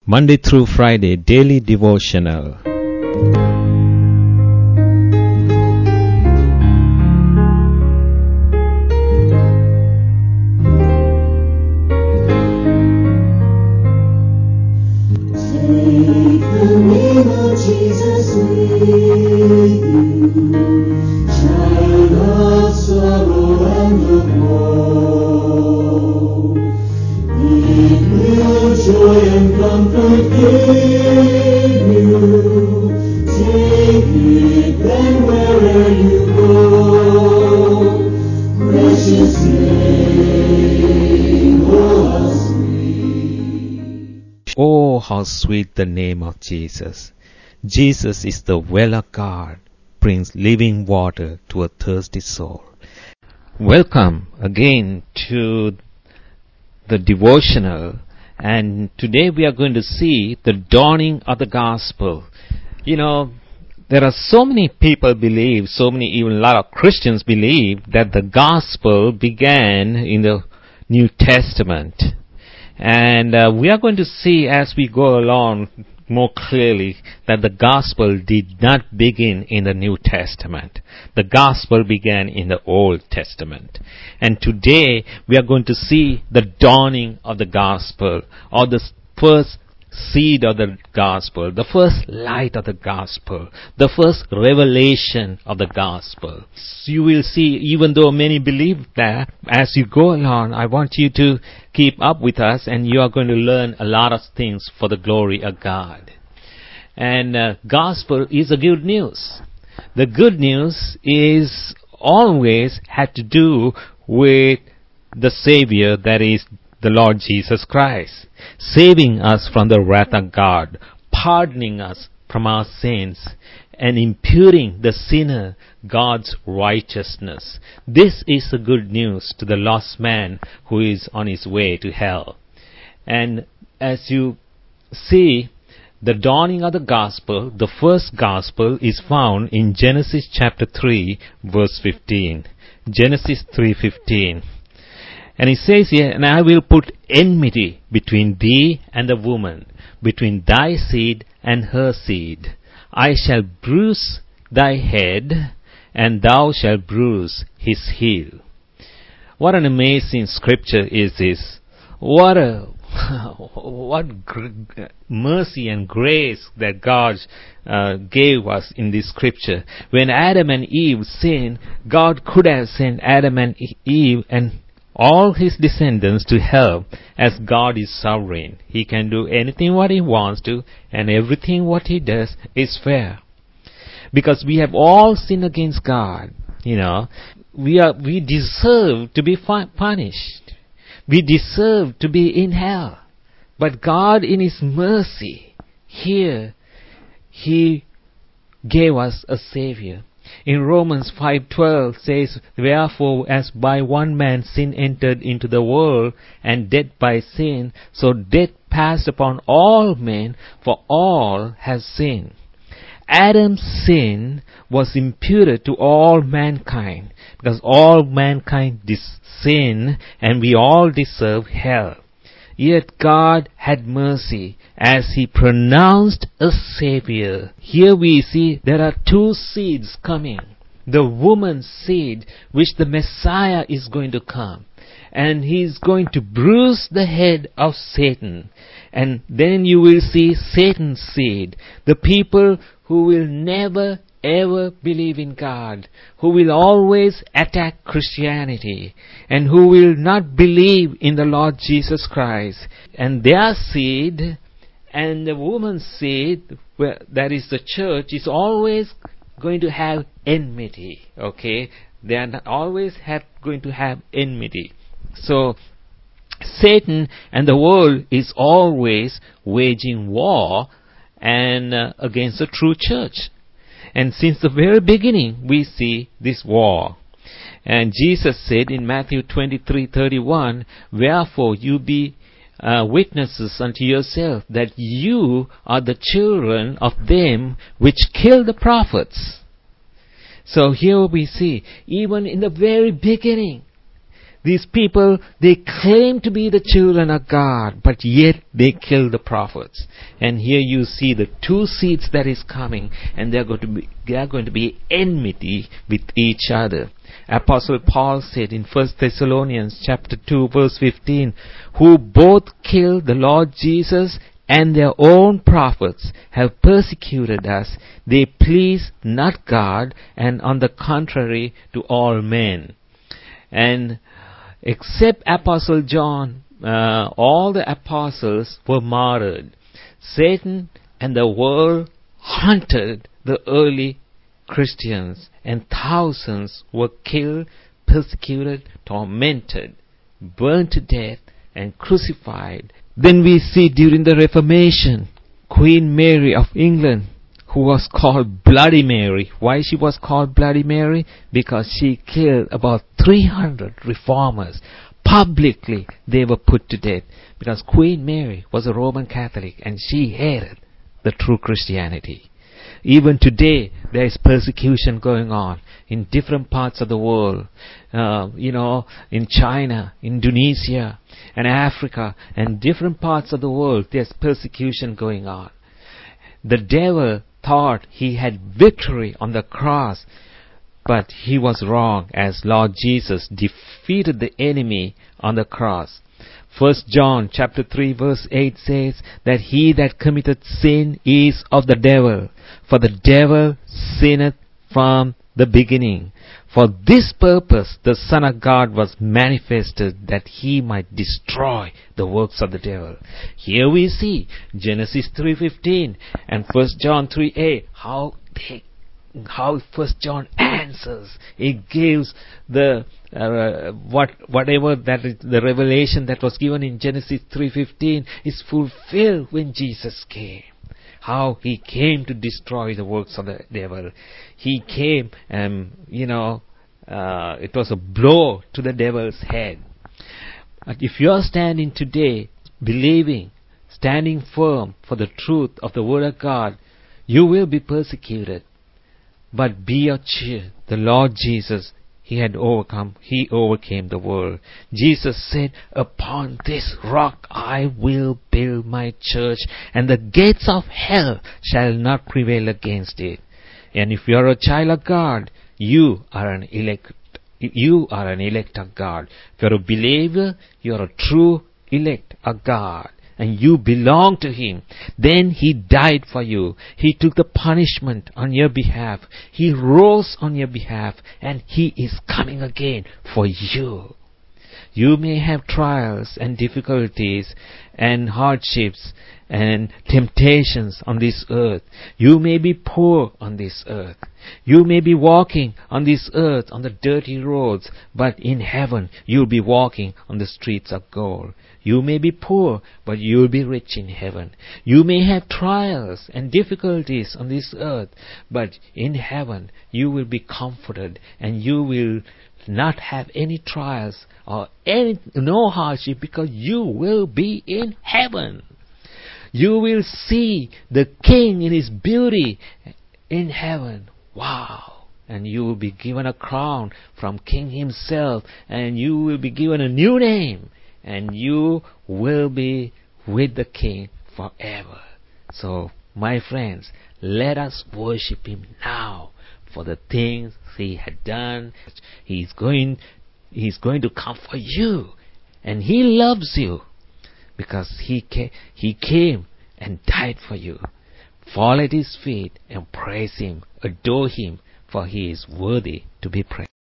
Monday through Friday daily devotional. Take the name of Jesus with you, child of sorrow and of woe. It will joy and comfort give you. Take it then wherever you go. Precious name, oh how sweet. Oh, how sweet the name of Jesus. Jesus is the well of God, brings living water to a thirsty soul. Welcome again to the devotional, and today we are going to see the dawning of the gospel. You know, there are so many people believe, even a lot of Christians believe that the gospel began in the New Testament. And we are going to see as we go along more clearly that the gospel did not begin in the New Testament. The gospel began in the Old Testament. And today we are going to see the dawning of the gospel, or the first seed of the gospel, the first light of the gospel, the first revelation of the gospel. You will see, even though many believe that, as you go along, I want you to keep up with us, and you are going to learn a lot of things for the glory of God. And gospel is a good news. The good news is always had to do with the Savior, that is the Lord Jesus Christ, saving us from the wrath of God, pardoning us from our sins, and imputing the sinner God's righteousness. This is the good news to the lost man who is on his way to hell. And as you see, the dawning of the gospel, the first gospel, is found in Genesis chapter 3, verse 15. Genesis 3:15. And it says here, "And I will put enmity between thee and the woman, between thy seed and her seed. I shall bruise thy head, and thou shalt bruise his heel." What an amazing scripture is this. What mercy and grace that God gave us in this scripture. When Adam and Eve sinned, God could have sent Adam and Eve and all his descendants to hell, as God is sovereign. He can do anything what he wants to, and everything what he does is fair. Because we have all sinned against God, we deserve to be punished. We deserve to be in hell. But God, in his mercy, here, he gave us a Savior. In Romans 5:12 says, "Wherefore, as by one man sin entered into the world, and death by sin, so death passed upon all men, for all have sinned." Adam's sin was imputed to all mankind, because all mankind sinned, and we all deserve hell. Yet God had mercy as he pronounced a Savior. Here we see there are two seeds coming. The woman's seed, which the Messiah is going to come. And he is going to bruise the head of Satan. And then you will see Satan's seed. The people who will never ever believe in God, who will always attack Christianity, and who will not believe in the Lord Jesus Christ. And their seed and the woman's seed, that is the church, is always going to have enmity. Okay? They are always going to have enmity. So Satan and the world is always waging war and against the true church. And since the very beginning, we see this war. And Jesus said in Matthew 23:31, "Wherefore you be witnesses unto yourself that you are the children of them which kill the prophets." So here we see, even in the very beginning, These people, they claim to be the children of God, but yet they kill the prophets. And here you see the two seeds that is coming, and they are going to be enmity with each other. Apostle Paul said in 1 Thessalonians chapter 2 verse 15, who both killed the Lord Jesus and their own prophets, have persecuted us. They please not God, and on the contrary to all men. And except Apostle John, all the apostles were martyred. Satan and the world hunted the early Christians, and thousands were killed, persecuted, tormented, burned to death, and crucified. Then we see during the Reformation, Queen Mary of England, who was called Bloody Mary. Why she was called Bloody Mary? Because she killed about 300 reformers. Publicly they were put to death, because Queen Mary was a Roman Catholic and she hated the true Christianity. Even today, there is persecution going on in different parts of the world. In China, Indonesia, and Africa, and different parts of the world, there's persecution going on. The devil thought he had victory on the cross, but he was wrong, as Lord Jesus defeated the enemy on the cross. 1 John chapter 3 verse 8 says that he that committeth sin is of the devil, for the devil sinneth from the beginning. For this purpose the Son of God was manifested, that he might destroy the works of the devil. Here we see Genesis 3:15 and 1 John 3:8, how 1 John answers. It gives the whatever that is, the revelation that was given in Genesis 3:15 is fulfilled when Jesus came. How he came to destroy the works of the devil. He came and, it was a blow to the devil's head. But if you are standing today, believing, standing firm for the truth of the Word of God, you will be persecuted. But be of cheer. The Lord Jesus, He overcame the world. Jesus said, upon this rock I will build my church, and the gates of hell shall not prevail against it. And if you are a child of God, you are an elect of God. If you are a believer, you are a true elect of God, and you belong to Him. Then He died for you. He took the punishment on your behalf. He rose on your behalf, and He is coming again for you. You may have trials and difficulties and hardships and temptations on this earth. You may be poor on this earth. You may be walking on this earth on the dirty roads, but in heaven you'll be walking on the streets of gold. You may be poor, but you'll be rich in heaven. You may have trials and difficulties on this earth, but in heaven you will be comforted, and you will not have any trials or no hardship, because you will be in heaven. You will see the King in His beauty in heaven. Wow! And you will be given a crown from King Himself, and you will be given a new name, and you will be with the King forever. So, my friends, let us worship Him now for the things He had done. He's going to come for you, and He loves you, because He came and died for you. Fall at His feet and praise Him, adore Him, for He is worthy to be praised.